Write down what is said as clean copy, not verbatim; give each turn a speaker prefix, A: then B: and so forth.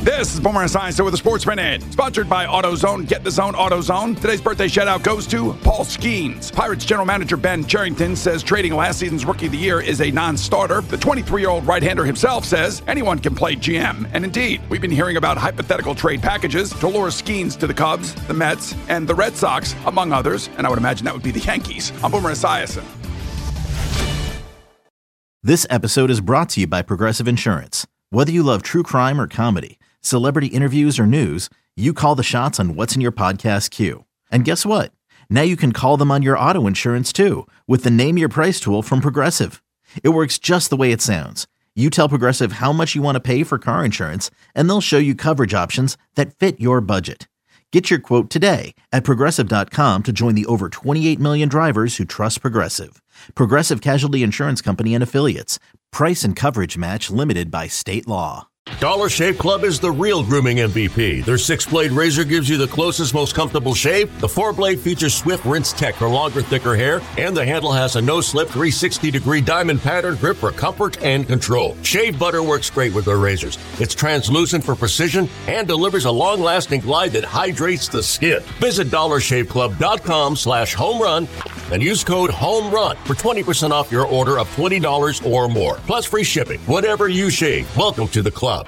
A: This is Boomer Esiason with the Sports Minute, sponsored by AutoZone. Get the zone, AutoZone. Today's birthday shout-out goes to Paul Skeens. Pirates general manager Ben Cherington says trading last season's Rookie of the Year is a non-starter. The 23-year-old right-hander himself says anyone can play GM. And indeed, we've been hearing about hypothetical trade packages to lure Skeens to the Cubs, the Mets, and the Red Sox, among others. And I would imagine that would be the Yankees. I'm Boomer Esiason.
B: This episode is brought to you by Progressive Insurance. Whether you love true crime or comedy, celebrity interviews or news, you call the shots on what's in your podcast queue. And guess what? Now you can call them on your auto insurance too with the Name Your Price tool from Progressive. It works just the way it sounds. You tell Progressive how much you want to pay for car insurance, and they'll show you coverage options that fit your budget. Get your quote today at Progressive.com to join the over 28 million drivers who trust Progressive. Progressive Casualty Insurance Company and Affiliates. Price and coverage match limited by state law.
C: Dollar Shave Club is the real grooming MVP. Their 6-blade razor gives you the closest, most comfortable shave. The 4-blade features swift rinse tech for longer, thicker hair. And the handle has a no-slip 360-degree diamond pattern grip for comfort and control. Shave butter works great with their razors. It's translucent for precision and delivers a long-lasting glide that hydrates the skin. Visit DollarShaveClub.com/homerun and use code HOMERUN for 20% off your order of $20 or more. Plus free shipping. Whatever you shave, welcome to the club.